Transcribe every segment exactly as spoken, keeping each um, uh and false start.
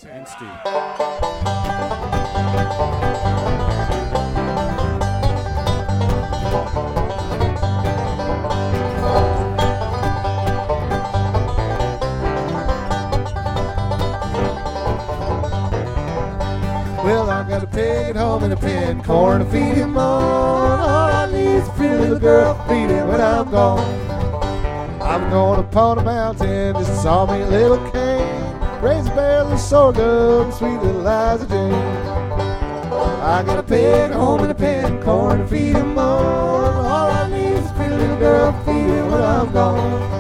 and Steve. Well, I got a pig at home in a pen, corn to feed him on. All I need is a pretty little girl to feed him when I'm gone. I'm going upon a mountain, just saw me a little cane, raise a barrel of sorghum, sweet little Liza Jane. I got a pig at home in a pen, corn to feed him on. All I need is a pretty little girl to feed him when I'm gone.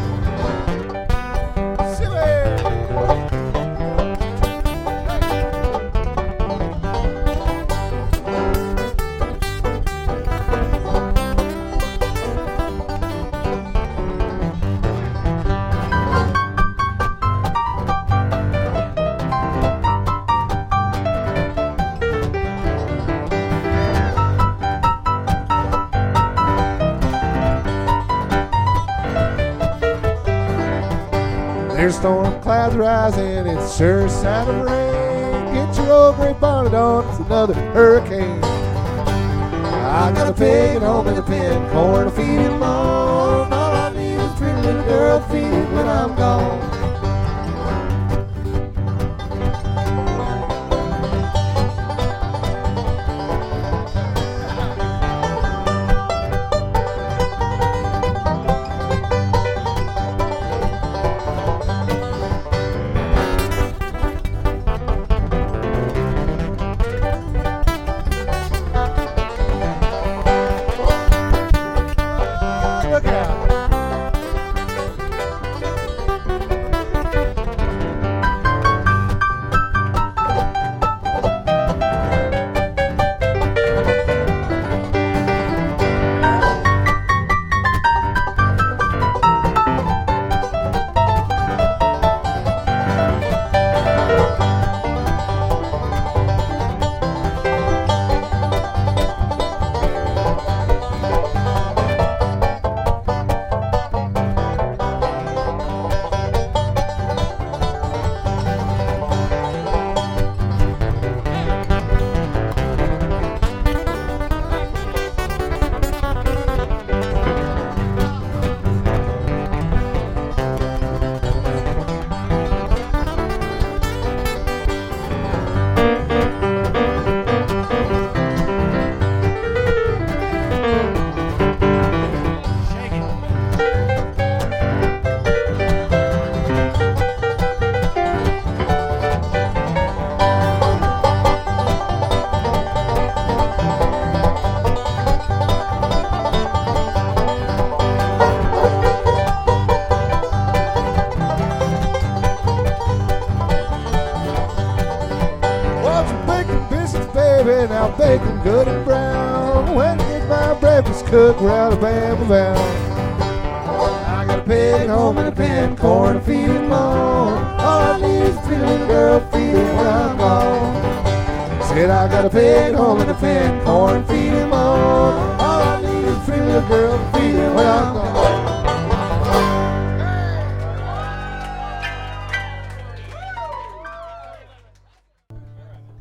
There's storm clouds rising, it's sure a sign of rain. Get your old gray bonnet on, it's another hurricane. I got a pig at home in a pen, corn to feed him on. All I need is a pretty little girl to feed him when I'm gone. Look out. Now bake them good and brown. When I get my breakfast cooked, we're out of Alabama bound. I got a pig at home in a pen, corn to feed him on. All I need is a pretty little girl to feed him when I'm gone. Said I got a pig at home in a pen, corn to feed him on. All I need is a pretty little girl to feed him.